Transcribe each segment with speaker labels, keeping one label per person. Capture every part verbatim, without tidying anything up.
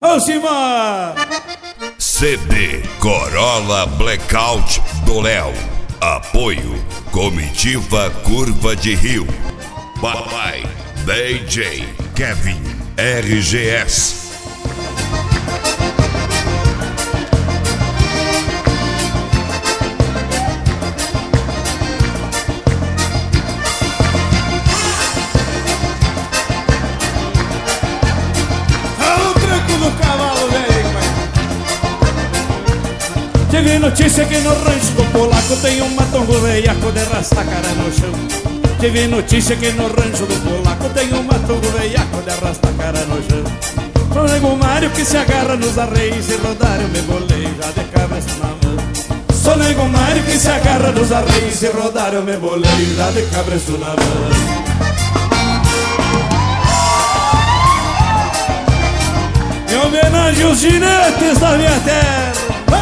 Speaker 1: Vamos embora!
Speaker 2: C D Corolla Blackout do Léo. Apoio Comitiva Curva de Rio. Papai D J Kevin R G S.
Speaker 1: Tive notícia que no rancho do polaco tem um matongo veiaco de arrasta a cara no chão. Tive notícia que no rancho do polaco tem um matongo veiaco de arrasta a cara no chão. Sou nego Mário que se agarra nos arreios e rodar eu me bolei já de cabeça na mão. Sou nego Mário que se agarra nos arreios e rodar eu me bolei já de cabeça na mão. Em homenagem aos ginetes da minha terra.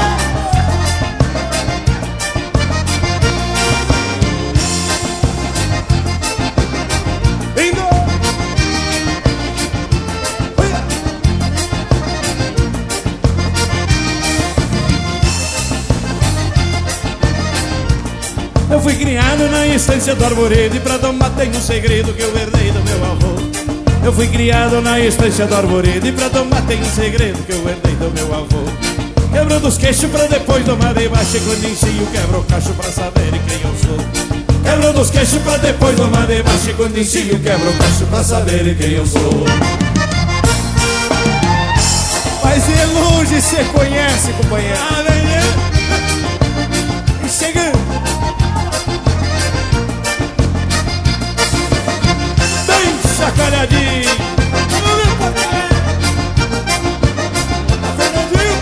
Speaker 1: Eu fui criado na estância do Arvoredo e pra tomar tem um segredo que eu herdei do meu avô. Eu fui criado na estância do Arvoredo e pra tomar tem um segredo que eu herdei do meu avô. Quebrando os queixos pra depois tomar debaixo, e quando ensino quebra o cacho pra saber quem eu sou. Quebrando os queixos pra depois tomar debaixo, e quando ensino quebra o cacho pra saber quem eu sou.
Speaker 3: Mas de longe cê conhece, companheiro.
Speaker 1: Ah, vem, é?
Speaker 3: E chegando
Speaker 1: chacoalhadinho.
Speaker 3: Fernandinho,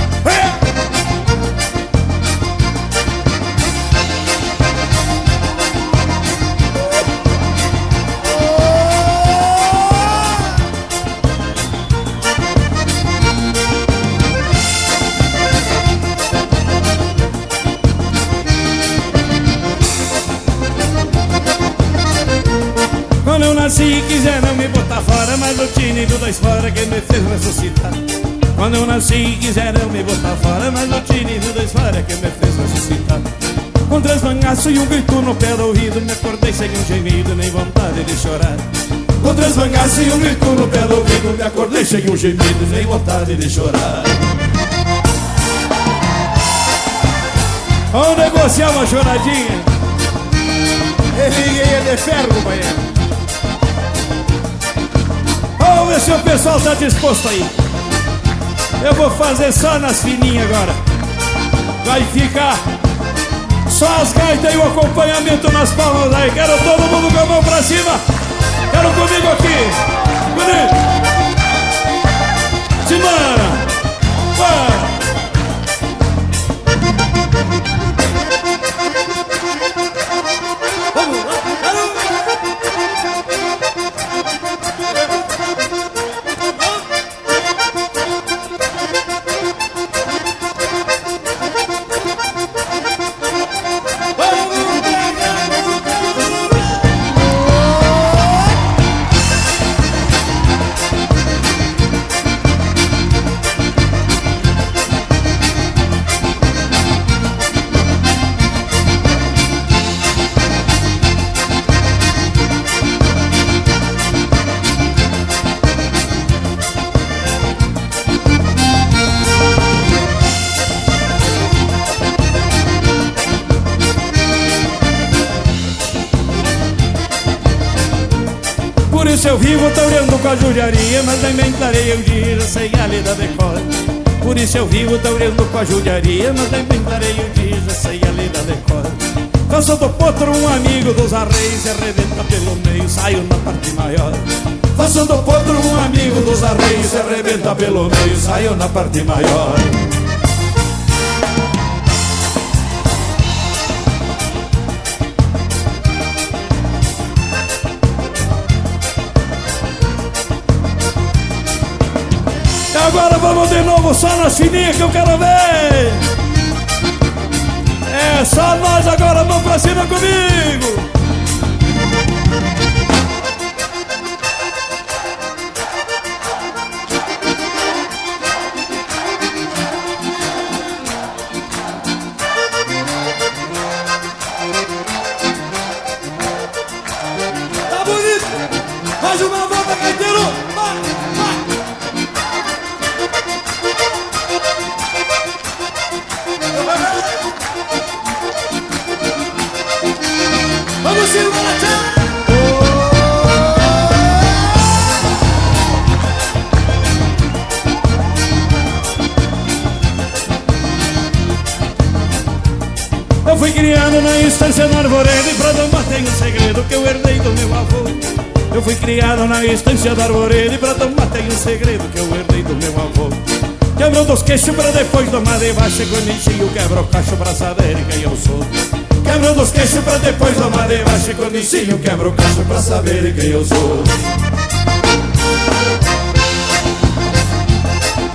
Speaker 1: quando eu nasci quiseram me botar fora, mas eu tinha ido da esfora que me fez ressuscitar. Quando eu nasci quiseram me botar fora, mas eu tinha ido da esfora que me fez ressuscitar. Com três mangaços e um grito no pé do ouvido, me acordei sem um gemido, nem vontade de chorar. Com três mangaços e um grito no pé do ouvido, me acordei sem um gemido, nem vontade de chorar. Vamos negociar uma choradinha.
Speaker 3: ele é de ferro, companheiro.
Speaker 1: Vamos ver se o pessoal tá disposto aí. Eu vou fazer só nas fininhas agora. Vai ficar só as gaitas e o acompanhamento nas palmas aí. Quero todo mundo com a mão pra cima. Quero comigo aqui. Bonito. Simbora. Bora. Por isso eu vivo taurando com a judiaria, mas nem clareia um dia, já sei a lida de cor. Por isso eu vivo taurando com a judiaria, mas nem clareia um dia, já sei a lida de cor. Faço do potro um amigo dos arreios e arrebenta pelo meio, saio na parte maior. Faço do potro um amigo dos arreios e arrebenta pelo meio, saio na parte maior. Agora vamos de novo só nas fininhas que eu quero ver. É só nós agora, mão pra cima comigo. criado na estância do Arvoredo, e pra tomar tem um segredo que eu herdei do meu avô. Eu fui criado na estância do Arvoredo, e pra tomar tem um segredo que eu herdei do meu avô. Quebrou dos queixos pra depois tomar de baixo, quando enchio quebra o cacho pra saber quem eu sou. Quebrou dos queixos pra depois tomar de baixo, quando enchio quebra o cacho pra saber quem eu sou.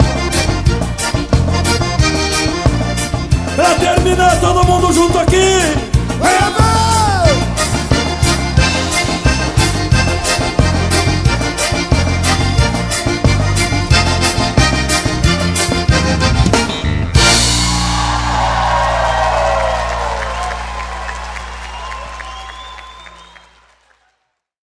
Speaker 1: Pra terminar todo mundo junto aqui.